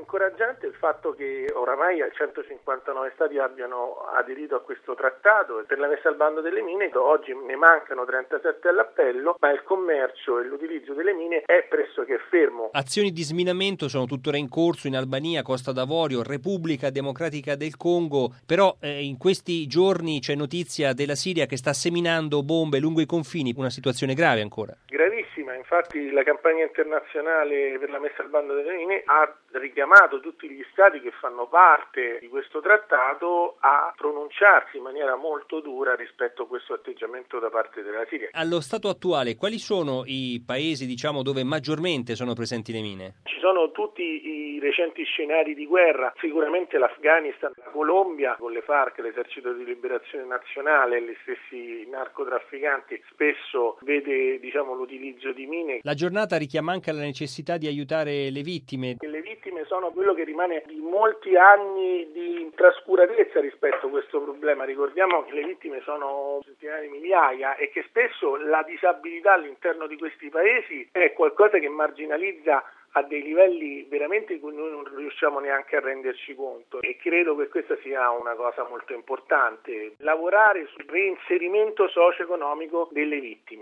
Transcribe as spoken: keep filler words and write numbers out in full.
Incoraggiante il fatto che oramai centocinquantanove stati abbiano aderito a questo trattato per la messa al bando delle mine. Oggi ne mancano trentasette all'appello, ma il commercio e l'utilizzo delle mine è pressoché fermo. Azioni di sminamento sono tuttora in corso in Albania, Costa d'Avorio, Repubblica Democratica del Congo, però eh, in questi giorni c'è notizia della Siria che sta seminando bombe lungo i confini, una situazione grave ancora. Gravissima, infatti la campagna internazionale per la messa al bando delle mine ha richiamato tutti gli stati che fanno parte di questo trattato a pronunciarsi in maniera molto dura rispetto a questo atteggiamento da parte della Siria. Allo stato attuale, quali sono i paesi, diciamo, dove maggiormente sono presenti le mine? Ci sono tutti i recenti scenari di guerra, sicuramente l'Afghanistan, la Colombia con le FARC, l'esercito di liberazione nazionale e gli stessi narcotrafficanti spesso vede diciamo l'utilizzo di mine. La giornata richiama anche la necessità di aiutare le vittime. Le vittime sono quello che rimane di molti anni di trascuratezza rispetto a questo problema. Ricordiamo che le vittime sono centinaia di migliaia e che spesso la disabilità all'interno di questi paesi è qualcosa che marginalizza a dei livelli veramente in cui noi non riusciamo neanche a renderci conto, e credo che questa sia una cosa molto importante, lavorare sul reinserimento socio-economico delle vittime.